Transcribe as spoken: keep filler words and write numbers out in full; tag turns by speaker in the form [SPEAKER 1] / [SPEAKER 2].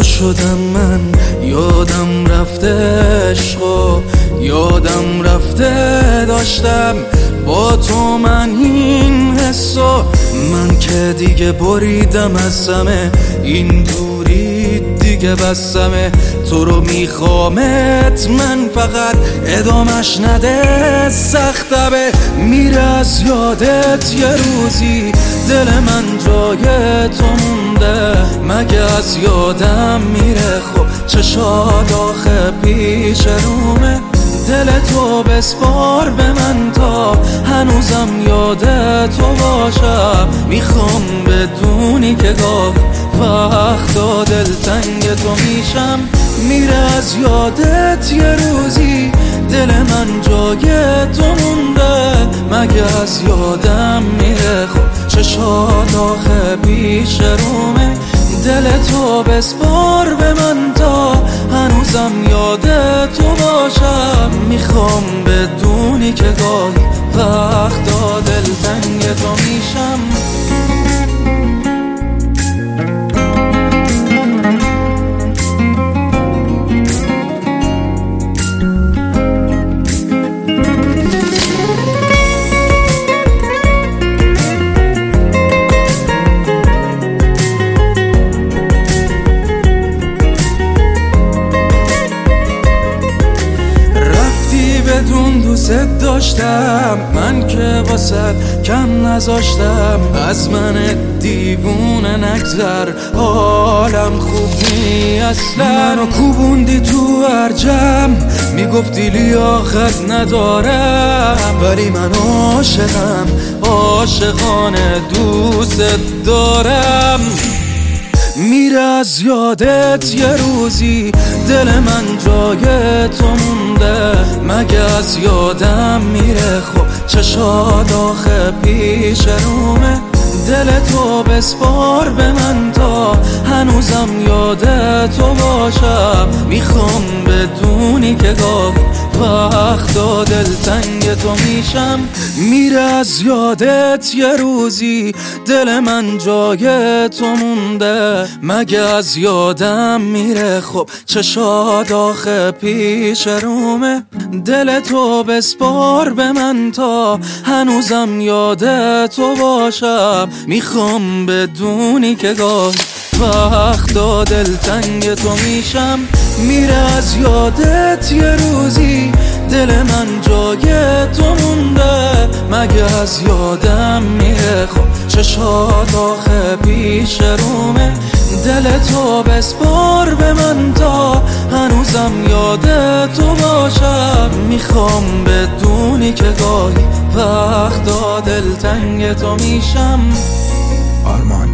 [SPEAKER 1] جدا شدم من، یادم رفته عشقو، یادم رفته داشتم با تو من این حسو. من که دیگه بریدم از همه این دوری دیگه بسمه، تو رو میخوامت من فقط ادامش نده سختبه. میره از یادت یه روزی دل من جای تو مونده، مگه از یادم میره خب چشات آخه پیش رومه. دل تو بسپار به من تا هنوزم یاد تو باشم، میخوام بدونی که گاه وقتا دلتنگ تو میشم. میره از یادت یه روزی دل من جای تو مونده، مگه از یادم میره خب چشات آخه پیش رومه. دل تو بسپار به من تا هنوزم یاد تو باشم، میخوام بدونی که گاهی وقتا دلتنگ تو میشم. بدون دوست داشتم من که واسد کم نذاشتم، از من دیوونه نگذر حالم خوب نی اصلا. منو کوبوندی تو هر جمع میگفتی لیاقت ندارم، ولی من عاشقم عاشقانه دوست دارم. میره از یادت یه روزی دل من جای تو مونده، مگه از یادم میره خب چشات آخه پیش رومه. دل تو بسپار به من تا هنوزم یاد تو باشم، میخوام بدونی که گاهی وقتا دلتنگ تو میشم. میره از یادت یه روزی دل من جای تو مونده، مگه از یادم میره خب چشات آخه پیش رومه. دل تو بسپار به من تا هنوزم یاد تو باشم، میخوام بدونی که گاهی وقتا دلتنگ تو میشم. میره از یادت یه روزی دل من جای تو مونده، مگه از یادم میره خب چشات آخه پیش رومه. دل تو بسپار به من تا هنوزم یاد تو باشم، میخوام بدونی که گاهی وقتا دلتنگ تو میشم.
[SPEAKER 2] آرمان